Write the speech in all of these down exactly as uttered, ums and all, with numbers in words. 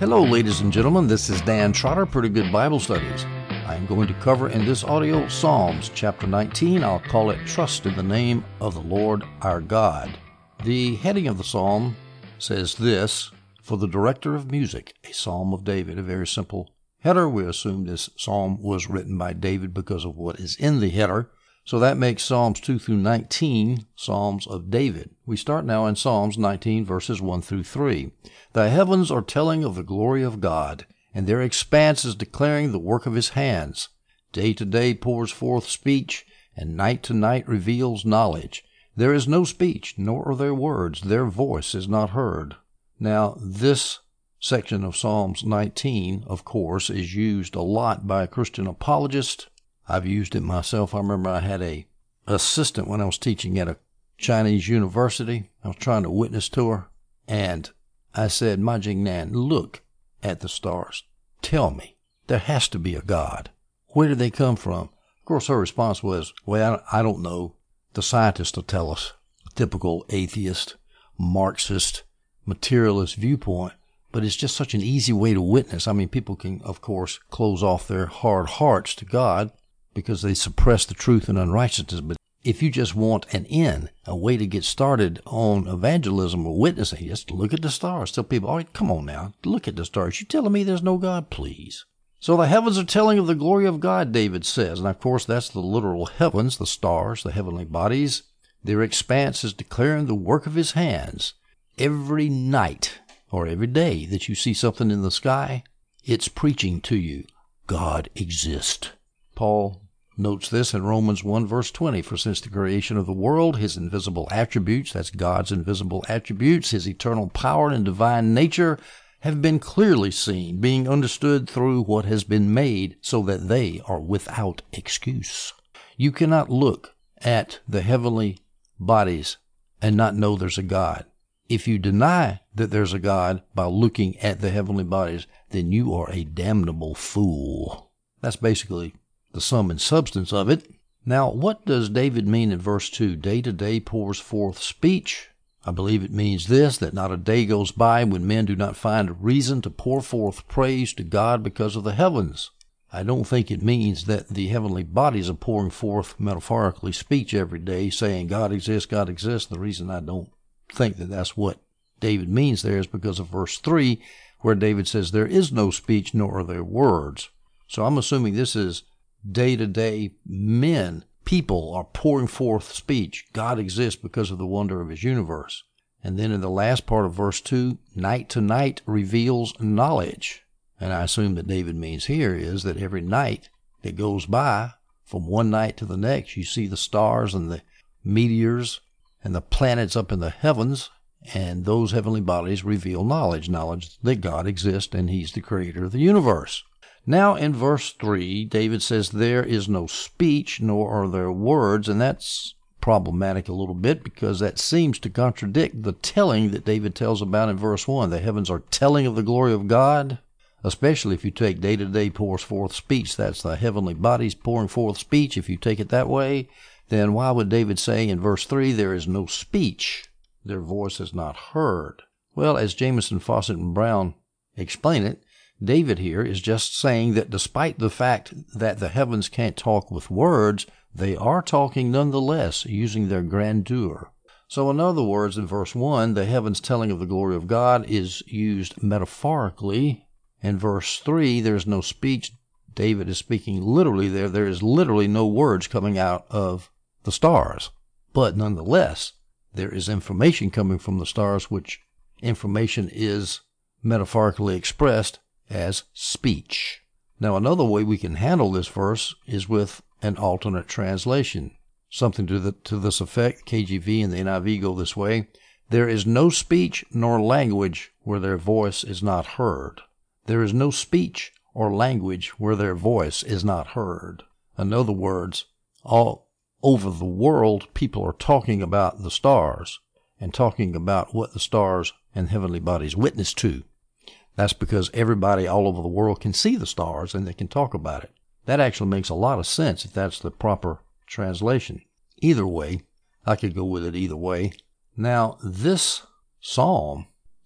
Hello, ladies and gentlemen. This is Dan Trotter, Pretty Good Bible Studies. I am going to cover in this audio Psalms chapter nineteen. I'll call it Trust in the Name of the Lord Our God. The heading of the psalm says this: For the director of music, a psalm of David. A very simple header. We assume this psalm was written by David because of what is in the header. So that makes Psalms two through nineteen Psalms of David. We start now in Psalms nineteen, verses one through three. The heavens are telling of the glory of God, and their expanse is declaring the work of his hands. Day to day pours forth speech, and night to night reveals knowledge. There is no speech, nor are there words. Their voice is not heard. Now, this section of Psalms nineteen, of course, is used a lot by Christian apologists. I've used it myself. I remember I had a assistant when I was teaching at a Chinese university. I was trying to witness to her, and I said, Ma Jingnan, look at the stars. Tell me, there has to be a God. Where did they come from? Of course, her response was, well, I don't know. The scientists will tell us. Typical atheist, Marxist, materialist viewpoint. But it's just such an easy way to witness. I mean, people can, of course, close off their hard hearts to God because they suppress the truth and unrighteousness. But if you just want an in, a way to get started on evangelism or witnessing, just look at the stars. Tell people, all right, come on now, look at the stars. You telling me there's no God? Please. So the heavens are telling of the glory of God, David says. And of course, that's the literal heavens, the stars, the heavenly bodies. Their expanse is declaring the work of his hands. Every night or every day that you see something in the sky, it's preaching to you, God exists. Paul notes this in Romans one, verse twenty, for since the creation of the world, his invisible attributes, that's God's invisible attributes, his eternal power and divine nature, have been clearly seen, being understood through what has been made, so that they are without excuse. You cannot look at the heavenly bodies and not know there's a God. If you deny that there's a God by looking at the heavenly bodies, then you are a damnable fool. That's basically the sum and substance of it. Now, what does David mean in verse two? Day to day pours forth speech. I believe it means this, that not a day goes by when men do not find a reason to pour forth praise to God because of the heavens. I don't think it means that the heavenly bodies are pouring forth, metaphorically, speech every day, saying God exists, God exists. The reason I don't think that that's what David means there is because of verse three, where David says, there is no speech, nor are there words. So I'm assuming this is day-to-day men, people are pouring forth speech. God exists because of the wonder of his universe. And then in the last part of verse two, night to night reveals knowledge. And I assume that David means here is that every night that goes by, from one night to the next, you see the stars and the meteors and the planets up in the heavens, and those heavenly bodies reveal knowledge, knowledge that God exists and he's the creator of the universe. Now in verse three, David says, there is no speech, nor are there words, and that's problematic a little bit because that seems to contradict the telling that David tells about in verse one. The heavens are telling of the glory of God, especially if you take day to day pours forth speech. That's the heavenly bodies pouring forth speech. If you take it that way, then why would David say in verse three, there is no speech, their voice is not heard? Well, as Jamieson, Fausset, and Brown explain it, David here is just saying that despite the fact that the heavens can't talk with words, they are talking nonetheless, using their grandeur. So in other words, in verse one, the heavens telling of the glory of God is used metaphorically. In verse three, there's no speech. David is speaking literally there. There is literally no words coming out of the stars. But nonetheless, there is information coming from the stars, which information is metaphorically expressed as speech. Now, another way we can handle this verse is with an alternate translation. Something to, the, to this effect. K J V and the N I V go this way. There is no speech nor language where their voice is not heard. There is no speech or language where their voice is not heard. In other words, all over the world, people are talking about the stars and talking about what the stars and heavenly bodies witness to. That's because everybody all over the world can see the stars and they can talk about it. That actually makes a lot of sense if that's the proper translation. Either way, I could go with it either way. Now, this psalm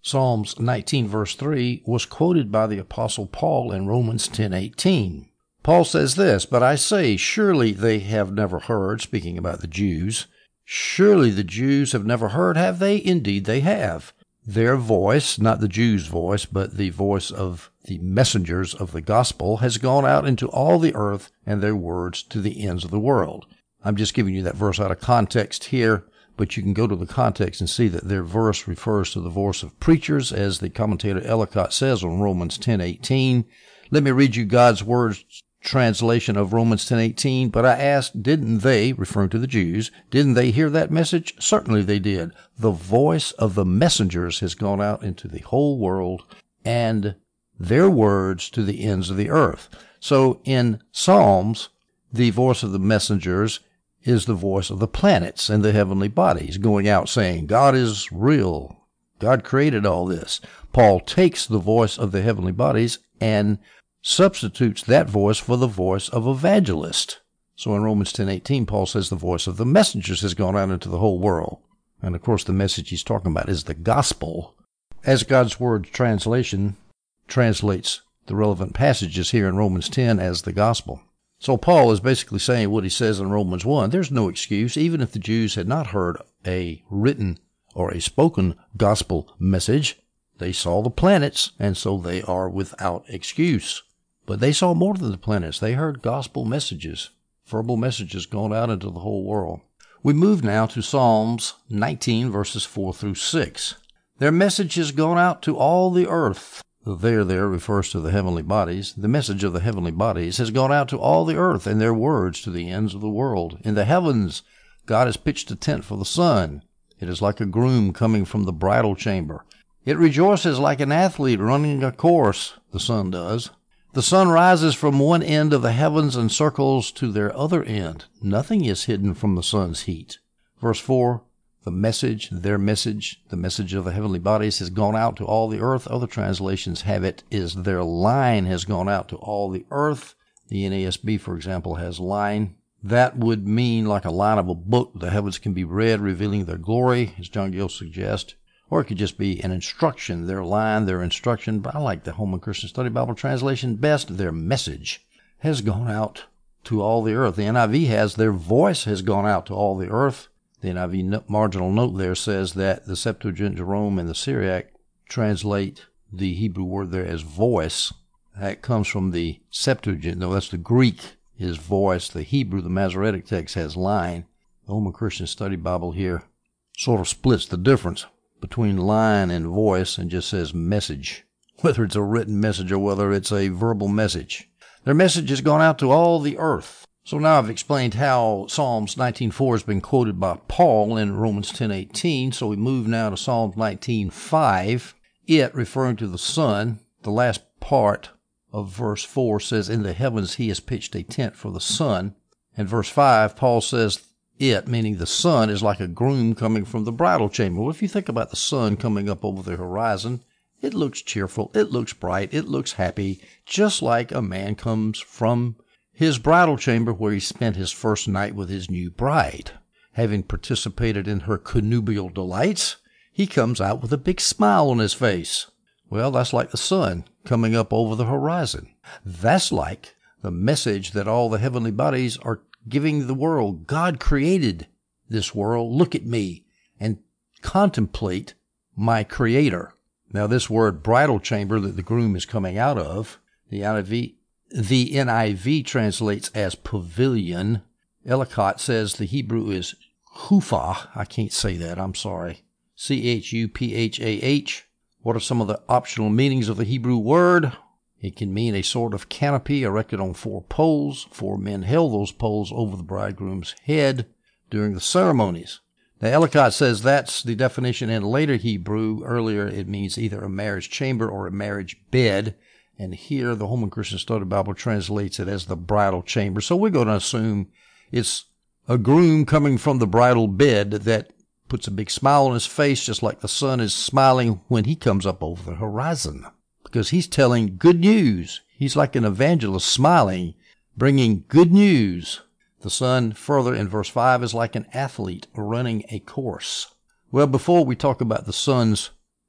Psalms nineteen verse three was quoted by the Apostle Paul in Romans ten eighteen. Paul says this, "But I say, surely they have never heard," speaking about the Jews. "Surely the Jews have never heard, have they? Indeed they have. Their voice," not the Jews' voice, but the voice of the messengers of the gospel, "has gone out into all the earth, and their words to the ends of the world." I'm just giving you that verse out of context here, but you can go to the context and see that their verse refers to the voice of preachers, as the commentator Ellicott says on Romans ten eighteen. Let me read you God's Word's translation of Romans ten eighteen. "But I asked, didn't they," referring to the Jews, "didn't they hear that message? Certainly they did. The voice of the messengers has gone out into the whole world, and their words to the ends of the earth." So in Psalms, the voice of the messengers is the voice of the planets and the heavenly bodies going out saying, God is real. God created all this. Paul takes the voice of the heavenly bodies and substitutes that voice for the voice of evangelist. So in Romans ten eighteen, Paul says the voice of the messengers has gone out into the whole world. And of course, the message he's talking about is the gospel, as God's Word translation translates the relevant passages here in Romans ten as the gospel. So Paul is basically saying what he says in Romans one. There's no excuse, even if the Jews had not heard a written or a spoken gospel message. They saw the planets, and so they are without excuse. But they saw more than the planets. They heard gospel messages, verbal messages going out into the whole world. We move now to Psalms nineteen, verses four through six. "Their message has gone out to all the earth." The there there refers to the heavenly bodies. The message of the heavenly bodies has gone out to all the earth, and their words to the ends of the world. In the heavens, God has pitched a tent for the sun. It is like a groom coming from the bridal chamber. It rejoices like an athlete running a course, the sun does. The sun rises from one end of the heavens and circles to their other end. Nothing is hidden from the sun's heat. Verse four, the message, their message, the message of the heavenly bodies has gone out to all the earth. Other translations have it is their line has gone out to all the earth. The N A S B, for example, has line. That would mean like a line of a book. The heavens can be read, revealing their glory, as John Gill suggests. Or it could just be an instruction, their line, their instruction. But I like the Holman Christian Study Bible translation best. Their message has gone out to all the earth. The N I V has their voice has gone out to all the earth. The N I V marginal note there says that the Septuagint, Jerome, and the Syriac translate the Hebrew word there as voice. That comes from the Septuagint. No, that's the Greek is voice. The Hebrew, the Masoretic text, has line. The Holman Christian Study Bible here sort of splits the difference between line and voice and just says message, whether it's a written message or whether it's a verbal message. Their message has gone out to all the earth. So now I've explained how Psalms nineteen four has been quoted by Paul in Romans ten eighteen. So we move now to Psalms nineteen five. It, referring to the sun, the last part of verse four says, in the heavens he has pitched a tent for the sun. And verse five, Paul says, it, meaning the sun, is like a groom coming from the bridal chamber. Well, if you think about the sun coming up over the horizon, it looks cheerful, it looks bright, it looks happy, just like a man comes from his bridal chamber where he spent his first night with his new bride. Having participated in her connubial delights, he comes out with a big smile on his face. Well, that's like the sun coming up over the horizon. That's like the message that all the heavenly bodies are giving the world. God created this world. Look at me and contemplate my creator. Now, this word bridal chamber that the groom is coming out of, the N I V, the N I V translates as pavilion. Ellicott says the Hebrew is chupah. I can't say that. I'm sorry. C H U P H A H. What are some of the optional meanings of the Hebrew word? It can mean a sort of canopy erected on four poles. Four men held those poles over the bridegroom's head during the ceremonies. Now, Ellicott says that's the definition in later Hebrew. Earlier, it means either a marriage chamber or a marriage bed. And here, the Holman Christian Study Bible translates it as the bridal chamber. So we're going to assume it's a groom coming from the bridal bed that puts a big smile on his face, just like the sun is smiling when he comes up over the horizon. Because he's telling good news. He's like an evangelist smiling, bringing good news. The sun, further in verse five, is like an athlete running a course. Well, before we talk about the sun's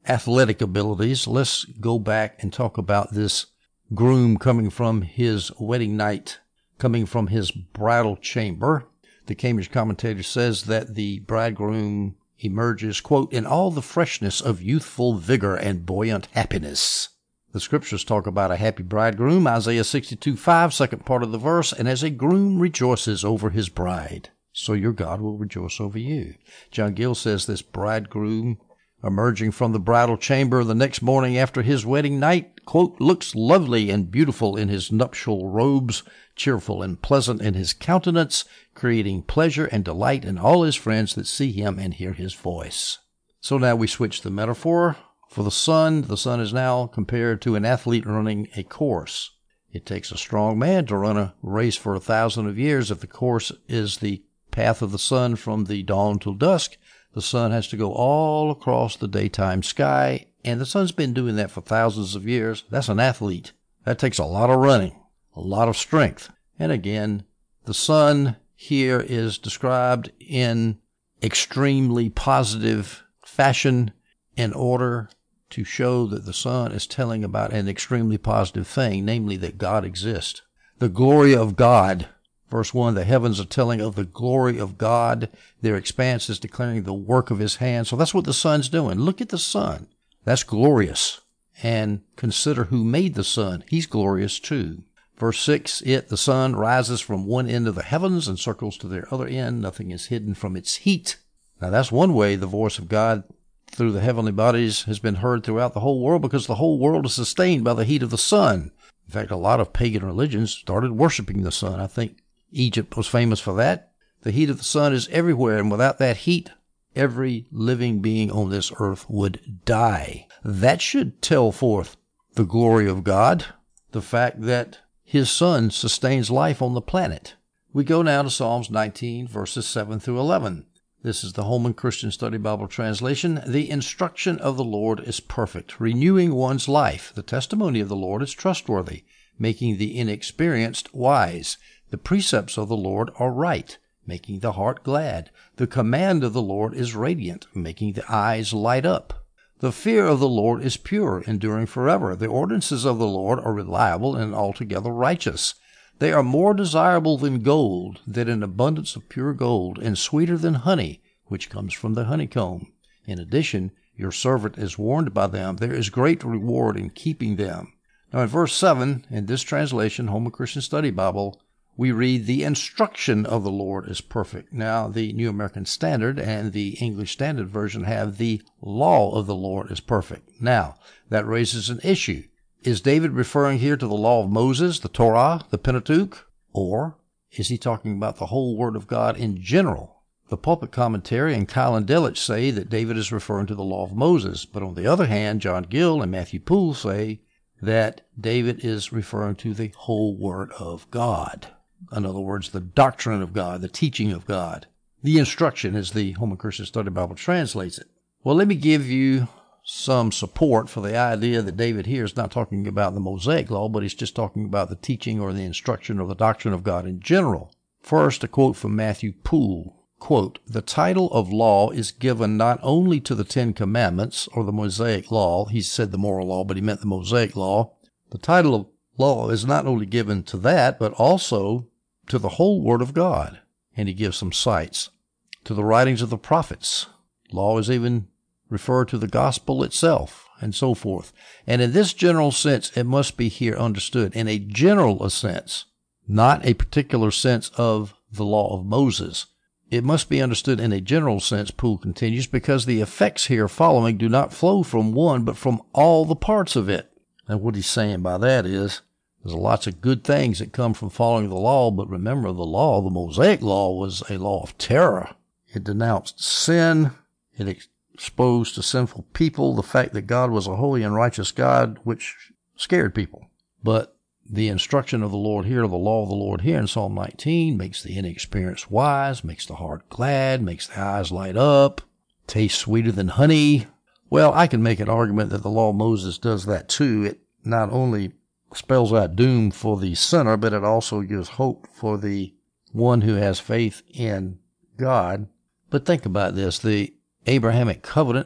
athletic abilities, let's go back and talk about this groom coming from his wedding night, coming from his bridal chamber. The Cambridge Commentator says that the bridegroom emerges, quote, in all the freshness of youthful vigor and buoyant happiness. The scriptures talk about a happy bridegroom, Isaiah sixty-two five, second part of the verse, and as a groom rejoices over his bride, so your God will rejoice over you. John Gill says this bridegroom emerging from the bridal chamber the next morning after his wedding night, quote, looks lovely and beautiful in his nuptial robes, cheerful and pleasant in his countenance, creating pleasure and delight in all his friends that see him and hear his voice. So now we switch the metaphor. For the sun, the sun is now compared to an athlete running a course. It takes a strong man to run a race for a thousand of years. If the course is the path of the sun from the dawn till dusk, the sun has to go all across the daytime sky, and the sun's been doing that for thousands of years. That's an athlete. That takes a lot of running, a lot of strength. And again, the sun here is described in extremely positive fashion in order to show that the sun is telling about an extremely positive thing, namely that God exists. The glory of God. Verse one, the heavens are telling of the glory of God. Their expanse is declaring the work of his hands. So that's what the sun's doing. Look at the sun. That's glorious. And consider who made the sun. He's glorious too. Verse six, it, the sun, rises from one end of the heavens and circles to their other end. Nothing is hidden from its heat. Now that's one way the voice of God through the heavenly bodies has been heard throughout the whole world, because the whole world is sustained by the heat of the sun. In fact, a lot of pagan religions started worshiping the sun. I think Egypt was famous for that. The heat of the sun is everywhere, and without that heat, every living being on this earth would die. That should tell forth the glory of God, the fact that his sun sustains life on the planet. We go now to Psalms nineteen, verses seven through eleven. This is the Holman Christian Study Bible translation. The instruction of the Lord is perfect, renewing one's life. The testimony of the Lord is trustworthy, making the inexperienced wise. The precepts of the Lord are right, making the heart glad. The command of the Lord is radiant, making the eyes light up. The fear of the Lord is pure, enduring forever. The ordinances of the Lord are reliable and altogether righteous. They are more desirable than gold, than an abundance of pure gold, and sweeter than honey, which comes from the honeycomb. In addition, your servant is warned by them. There is great reward in keeping them. Now in verse seven, in this translation, Holman Christian Study Bible, we read, the instruction of the Lord is perfect. Now the New American Standard and the English Standard Version have the law of the Lord is perfect. Now, that raises an issue. Is David referring here to the law of Moses, the Torah, the Pentateuch? Or is he talking about the whole Word of God in general? The Pulpit Commentary and Keil Delitzsch say that David is referring to the law of Moses. But on the other hand, John Gill and Matthew Poole say that David is referring to the whole Word of God. In other words, the doctrine of God, the teaching of God. The instruction, as the Holman Christian Study Bible translates it. Well, let me give you some support for the idea that David here is not talking about the Mosaic law, but he's just talking about the teaching or the instruction or the doctrine of God in general. First, a quote from Matthew Poole. Quote, the title of law is given not only to the Ten Commandments or the Mosaic law. He said the moral law, but he meant the Mosaic law. The title of law is not only given to that, but also to the whole Word of God. And he gives some cites. To the writings of the prophets. Law is even referred to the gospel itself, and so forth. And in this general sense, it must be here understood in a general sense, not a particular sense of the law of Moses. It must be understood in a general sense, Poole continues, because the effects here following do not flow from one, but from all the parts of it. And what he's saying by that is, there's lots of good things that come from following the law, but remember, the law, the Mosaic law, was a law of terror. It denounced sin. It exposed to sinful people the fact that God was a holy and righteous God, which scared people. But the instruction of the Lord here, the law of the Lord here in Psalm nineteen, makes the inexperienced wise, makes the heart glad, makes the eyes light up, tastes sweeter than honey. Well, I can make an argument that the law of Moses does that too. It not only spells out doom for the sinner, but it also gives hope for the one who has faith in God. But think about this. The Abrahamic covenant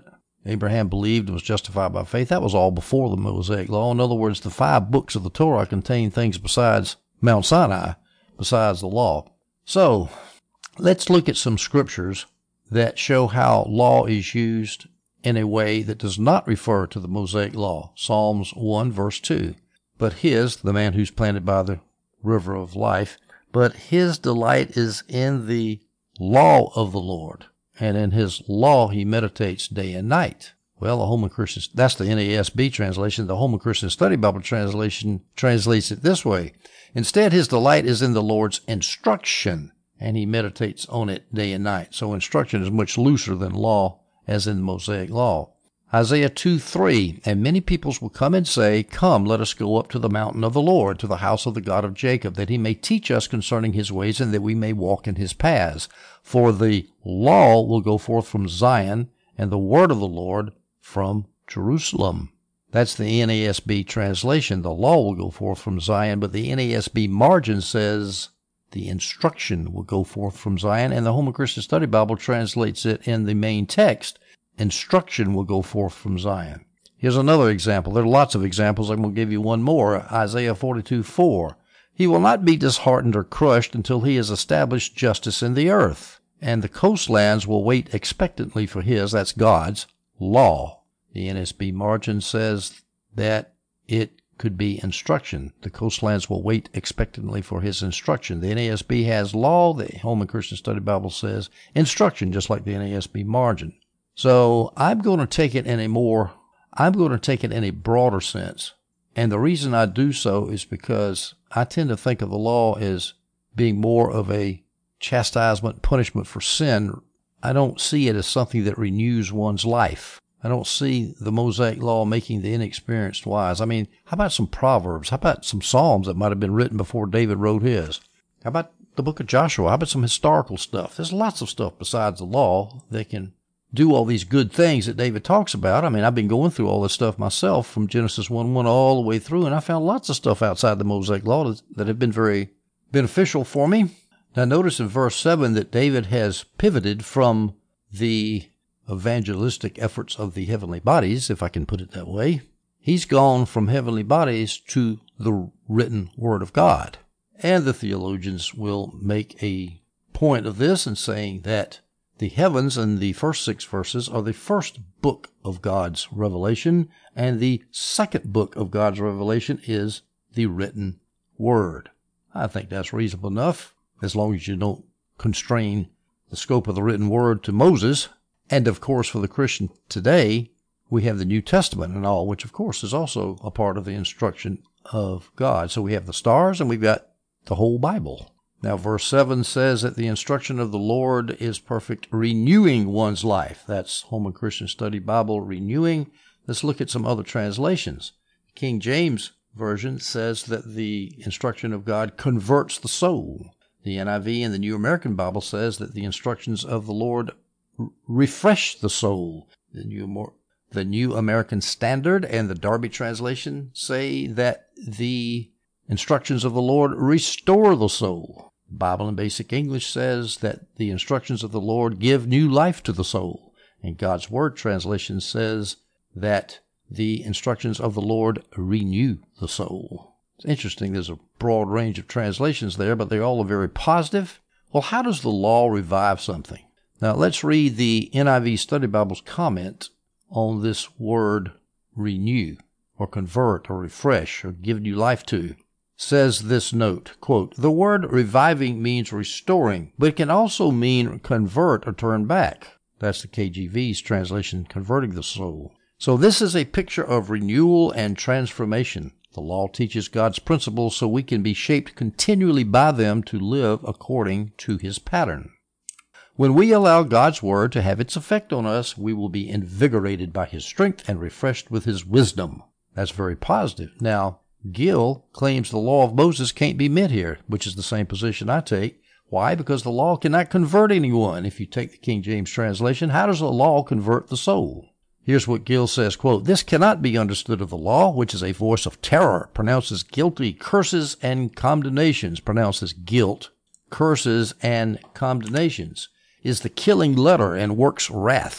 Abraham believed and was justified by faith. That was all before the Mosaic Law. In other words, the five books of the Torah contain things besides Mount Sinai, besides the law. So, let's look at some scriptures that show how law is used in a way that does not refer to the Mosaic Law. Psalms one, verse two. But his, the man who's planted by the river of life, but his delight is in the law of the Lord, and in his law he meditates day and night. Well, the Holman Christian, that's the N A S B translation. The Holman Christian Study Bible translation translates it this way. Instead, his delight is in the Lord's instruction, and he meditates on it day and night. So instruction is much looser than law, as in the Mosaic Law. Isaiah two three, and many peoples will come and say, Come, let us go up to the mountain of the Lord, to the house of the God of Jacob, that he may teach us concerning his ways, and that we may walk in his paths. For the law will go forth from Zion, and the word of the Lord from Jerusalem. That's the N A S B translation. The law will go forth from Zion, but the N A S B margin says the instruction will go forth from Zion, and the Holman Christian Study Bible translates it in the main text, instruction will go forth from Zion. Here's another example. There are lots of examples. I'm going to give you one more. Isaiah forty-two four. He will not be disheartened or crushed until he has established justice in the earth, and the coastlands will wait expectantly for his, that's God's, law. The N A S B margin says that it could be instruction. The coastlands will wait expectantly for his instruction. The N A S B has law. The Holman Christian Study Bible says instruction, just like the N A S B margin. So I'm going to take it in a more, I'm going to take it in a broader sense. And the reason I do so is because I tend to think of the law as being more of a chastisement, punishment for sin. I don't see it as something that renews one's life. I don't see the Mosaic Law making the inexperienced wise. I mean, how about some Proverbs? How about some Psalms that might have been written before David wrote his? How about the book of Joshua? How about some historical stuff? There's lots of stuff besides the law that can do all these good things that David talks about. I mean, I've been going through all this stuff myself from Genesis one one all the way through, and I found lots of stuff outside the Mosaic Law that, that have been very beneficial for me. Now, notice in verse seven that David has pivoted from the evangelistic efforts of the heavenly bodies, if I can put it that way. He's gone from heavenly bodies to the written Word of God. And the theologians will make a point of this in saying that the heavens in the first six verses are the first book of God's revelation, and the second book of God's revelation is the written Word. I think that's reasonable enough, as long as you don't constrain the scope of the written Word to Moses. And, of course, for the Christian today, we have the New Testament and all, which, of course, is also a part of the instruction of God. So we have the stars, and we've got the whole Bible. Now, verse seven says that the instruction of the Lord is perfect, renewing one's life. That's Holman Christian Study Bible, renewing. Let's look at some other translations. King James Version says that the instruction of God converts the soul. The N I V and the New American Bible says that the instructions of the Lord r- refresh the soul. The New, the New American Standard and the Darby translation say that the instructions of the Lord restore the soul. The Bible in Basic English says that the instructions of the Lord give new life to the soul. And God's Word translation says that the instructions of the Lord renew the soul. It's interesting. There's a broad range of translations there, but they all are very positive. Well, how does the law revive something? Now, let's read the N I V Study Bible's comment on this word renew, or convert, or refresh, or give new life to. Says this note, quote, the word reviving means restoring, but it can also mean convert or turn back. That's the K J V's translation, converting the soul. So this is a picture of renewal and transformation. The law teaches God's principles so we can be shaped continually by them to live according to His pattern. When we allow God's Word to have its effect on us, we will be invigorated by His strength and refreshed with His wisdom. That's very positive. Now, Gill claims the law of Moses can't be met here, which is the same position I take. Why? Because the law cannot convert anyone. If you take the King James translation, how does the law convert the soul? Here's what Gill says, quote, this cannot be understood of the law, which is a voice of terror, pronounces guilty curses and condemnations, pronounces guilt, curses, and condemnations, is the killing letter and works wrath,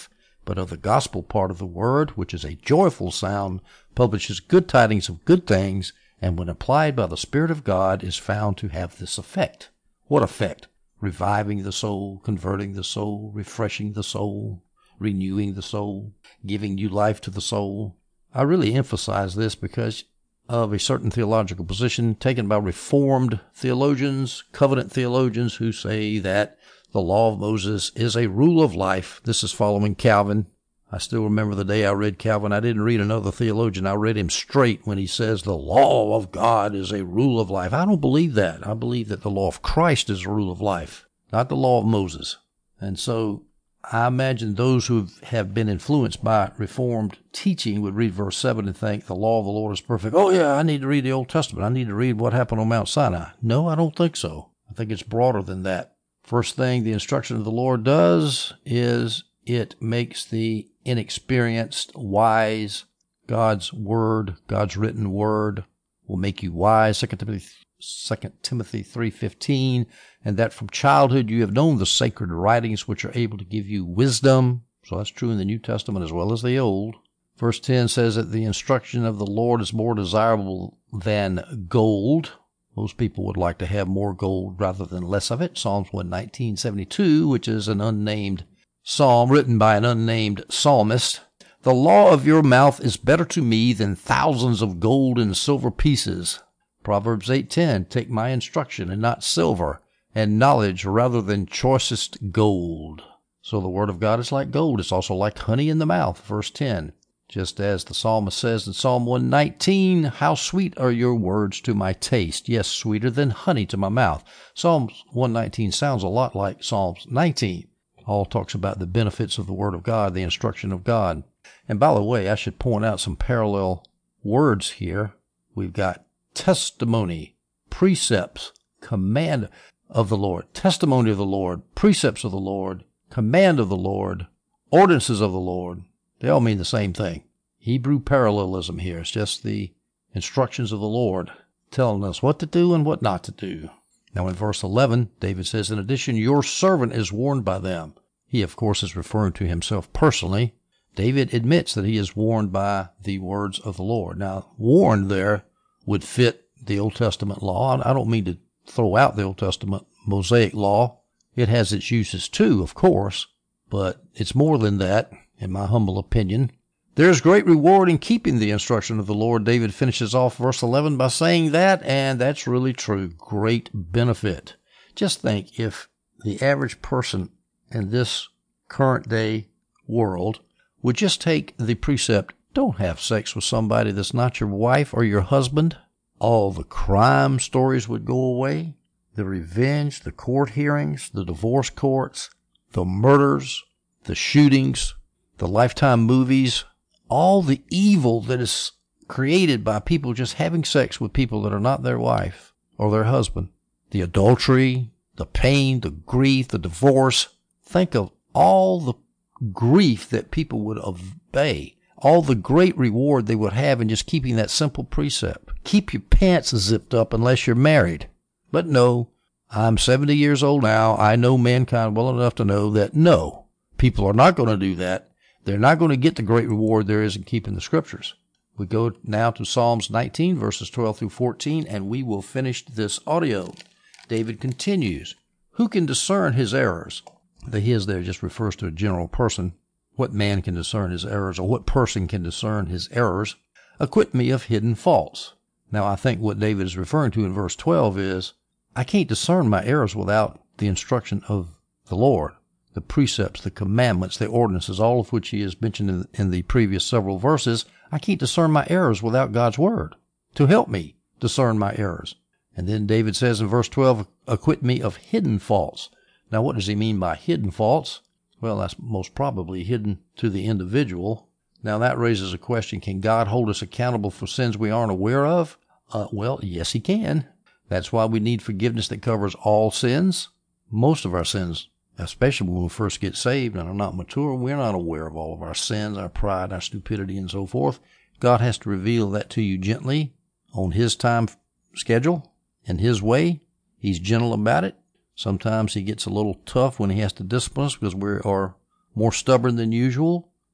but of the gospel part of the word, which is a joyful sound, publishes good tidings of good things, and when applied by the Spirit of God is found to have this effect. What effect? Reviving the soul, converting the soul, refreshing the soul, renewing the soul, giving new life to the soul. I really emphasize this because of a certain theological position taken by Reformed theologians, covenant theologians, who say that the law of Moses is a rule of life. This is following Calvin. I still remember the day I read Calvin. I didn't read another theologian. I read him straight when he says the law of God is a rule of life. I don't believe that. I believe that the law of Christ is a rule of life, not the law of Moses. And so I imagine those who have been influenced by Reformed teaching would read verse seven and think the law of the Lord is perfect. Oh, yeah, I need to read the Old Testament. I need to read what happened on Mount Sinai. No, I don't think so. I think it's broader than that. First thing the instruction of the Lord does is it makes the inexperienced wise. God's word, God's written word, will make you wise. Second Timothy, Second Timothy three fifteen, and that from childhood you have known the sacred writings which are able to give you wisdom. So that's true in the New Testament as well as the Old. Verse ten says that the instruction of the Lord is more desirable than gold. Most people would like to have more gold rather than less of it. Psalms one nineteen seventy-two, which is an unnamed psalm written by an unnamed psalmist. The law of your mouth is better to me than thousands of gold and silver pieces. Proverbs eight ten, take my instruction and not silver, and knowledge rather than choicest gold. So the word of God is like gold. It's also like honey in the mouth. Verse ten. Just as the psalmist says in Psalm one nineteen, how sweet are your words to my taste. Yes, sweeter than honey to my mouth. Psalm one nineteen sounds a lot like Psalms nineteen. All talks about the benefits of the word of God, the instruction of God. And by the way, I should point out some parallel words here. We've got testimony, precepts, command of the Lord, testimony of the Lord, precepts of the Lord, command of the Lord, ordinances of the Lord. They all mean the same thing. Hebrew parallelism here. It's just the instructions of the Lord telling us what to do and what not to do. Now in verse eleven, David says, in addition, your servant is warned by them. He, of course, is referring to himself personally. David admits that he is warned by the words of the Lord. Now, warned there would fit the Old Testament law. I don't mean to throw out the Old Testament Mosaic law. It has its uses too, of course, but it's more than that, in my humble opinion. There's great reward in keeping the instruction of the Lord. David finishes off verse eleven by saying that, and that's really true. Great benefit. Just think if the average person in this current day world would just take the precept, don't have sex with somebody that's not your wife or your husband, all the crime stories would go away, the revenge, the court hearings, the divorce courts, the murders, the shootings, the Lifetime movies, all the evil that is created by people just having sex with people that are not their wife or their husband, the adultery, the pain, the grief, the divorce. Think of all the grief that people would obey, all the great reward they would have in just keeping that simple precept. Keep your pants zipped up unless you're married. But no, I'm seventy years old now. I know mankind well enough to know that no, people are not going to do that. They're not going to get the great reward there is in keeping the scriptures. We go now to Psalms nineteen, verses twelve through fourteen, and we will finish this audio. David continues, who can discern his errors? The his there just refers to a general person. What man can discern his errors, or what person can discern his errors? Acquit me of hidden faults. Now, I think what David is referring to in verse twelve is, I can't discern my errors without the instruction of the Lord, the precepts, the commandments, the ordinances, all of which he has mentioned in, in the previous several verses. I can't discern my errors without God's word to help me discern my errors. And then David says in verse twelve, acquit me of hidden faults. Now, what does he mean by hidden faults? Well, that's most probably hidden to the individual. Now, that raises a question. Can God hold us accountable for sins we aren't aware of? Uh, well, yes, he can. That's why we need forgiveness that covers all sins. Most of our sins, especially when we first get saved and are not mature, we're not aware of all of our sins, our pride, our stupidity, and so forth. God has to reveal that to you gently on his time schedule, in his way. He's gentle about it. Sometimes he gets a little tough when he has to discipline us because we are more stubborn than usual.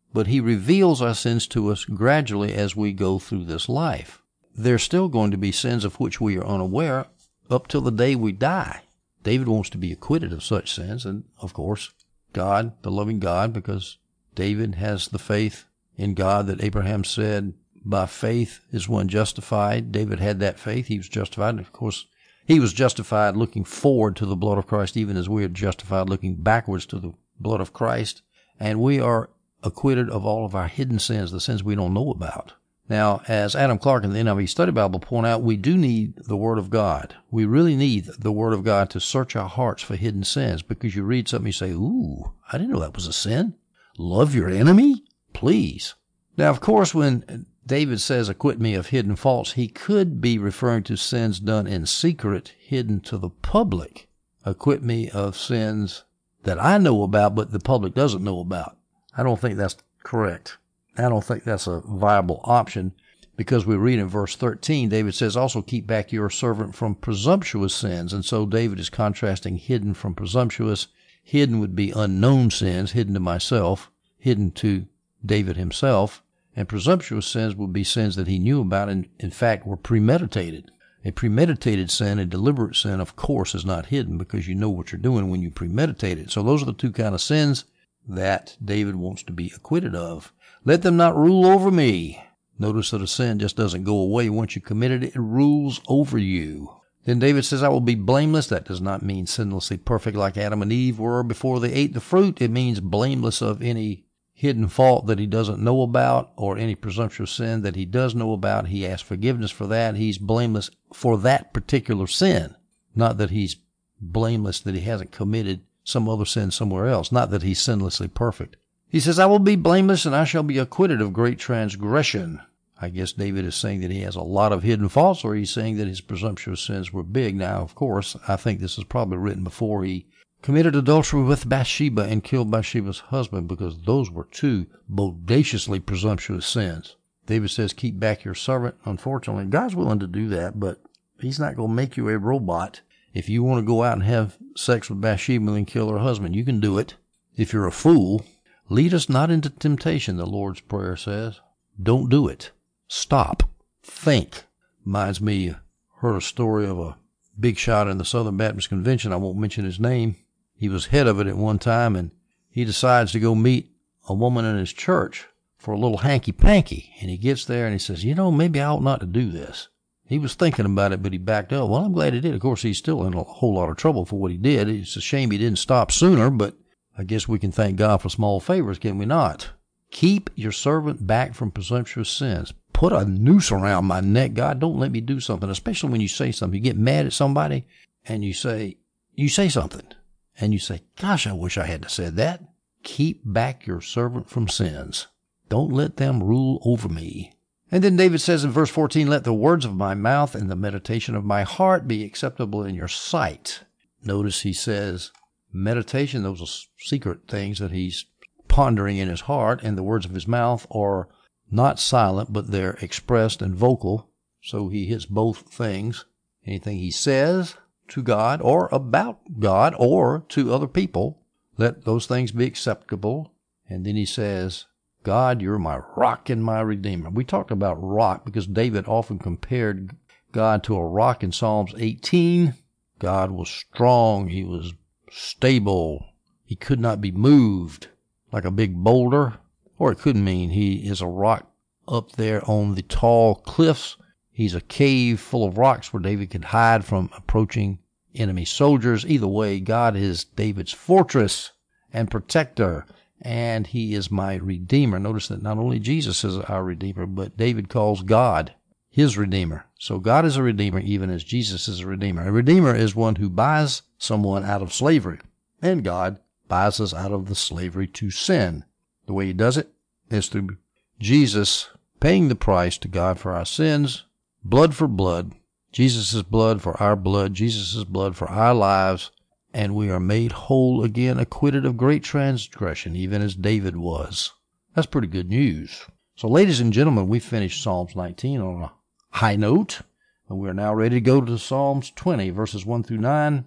but he reveals our sins to us gradually as we go through this life. There's still going to be sins of which we are unaware up till the day we die. David wants to be acquitted of such sins, and of course, God, the loving God, because David has the faith in God that Abraham said, by faith is one justified. David had that faith. He was justified. And of course, he was justified looking forward to the blood of Christ, even as we are justified looking backwards to the blood of Christ. And we are acquitted of all of our hidden sins, the sins we don't know about. Now, as Adam Clark in the N I V Study Bible point out, we do need the Word of God. We really need the Word of God to search our hearts for hidden sins, because you read something, you say, ooh, I didn't know that was a sin. Love your enemy? Please. Now, of course, when David says, acquit me of hidden faults, he could be referring to sins done in secret, hidden to the public. Acquit me of sins that I know about, but the public doesn't know about. I don't think that's correct. I don't think that's a viable option, because we read in verse thirteen, David says, also keep back your servant from presumptuous sins. And so David is contrasting hidden from presumptuous. Hidden would be unknown sins, hidden to myself, hidden to David himself. And presumptuous sins would be sins that he knew about and, in fact, were premeditated. A premeditated sin, a deliberate sin, of course, is not hidden, because you know what you're doing when you premeditate it. So those are the two kind of sins that David wants to be acquitted of. Let them not rule over me. Notice that a sin just doesn't go away once you committed it. It rules over you. Then David says, I will be blameless. That does not mean sinlessly perfect like Adam and Eve were before they ate the fruit. It means blameless of any hidden fault that he doesn't know about, or any presumptuous sin that he does know about. He asks forgiveness for that. He's blameless for that particular sin. Not that he's blameless that he hasn't committed some other sin somewhere else. Not that he's sinlessly perfect. He says, I will be blameless and I shall be acquitted of great transgression. I guess David is saying that he has a lot of hidden faults, or he's saying that his presumptuous sins were big. Now, of course, I think this is probably written before he committed adultery with Bathsheba and killed Bathsheba's husband, because those were two bodaciously presumptuous sins. David says, keep back your servant. Unfortunately, God's willing to do that, but he's not going to make you a robot. If you want to go out and have sex with Bathsheba and kill her husband, you can do it. If you're a fool, lead us not into temptation, the Lord's Prayer says. Don't do it. Stop. Think. Reminds me, heard a story of a big shot in the Southern Baptist Convention. I won't mention his name. He was head of it at one time, and he decides to go meet a woman in his church for a little hanky-panky. And he gets there and he says, you know, maybe I ought not to do this. He was thinking about it, but he backed up. Well, I'm glad he did. Of course, he's still in a whole lot of trouble for what he did. It's a shame he didn't stop sooner, but I guess we can thank God for small favors, can we not? Keep your servant back from presumptuous sins. Put a noose around my neck. God, don't let me do something, especially when you say something. You get mad at somebody and you say, you say something and you say, gosh, I wish I hadn't said that. Keep back your servant from sins. Don't let them rule over me. And then David says in verse fourteen, let the words of my mouth and the meditation of my heart be acceptable in your sight. Notice he says, meditation, those are secret things that he's pondering in his heart, and the words of his mouth are not silent, but they're expressed and vocal. So he hits both things. Anything he says to God or about God or to other people, let those things be acceptable. And then he says, God, you're my rock and my redeemer. We talked about rock because David often compared God to a rock in Psalms eighteen. God was strong. He was stable. He could not be moved like a big boulder. Or it could mean he is a rock up there on the tall cliffs. He's a cave full of rocks where David could hide from approaching enemy soldiers. Either way, God is David's fortress and protector, and he is my redeemer. Notice that not only Jesus is our redeemer, but David calls God his redeemer. So God is a redeemer even as Jesus is a redeemer. A redeemer is one who buys someone out of slavery, and God buys us out of the slavery to sin. The way he does it is through Jesus paying the price to God for our sins, blood for blood, Jesus' blood for our blood, Jesus' blood for our lives, and we are made whole again, acquitted of great transgression, even as David was. That's pretty good news. So, ladies and gentlemen, we finished Psalms nineteen on a high note, and we are now ready to go to Psalms twenty, verses one through nine.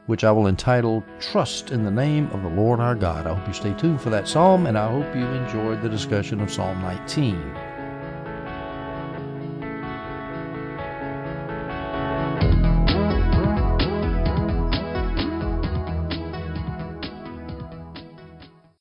which I will entitle Trust in the Name of the Lord Our God. I hope you stay tuned for that psalm, and I hope you enjoyed the discussion of Psalm nineteen.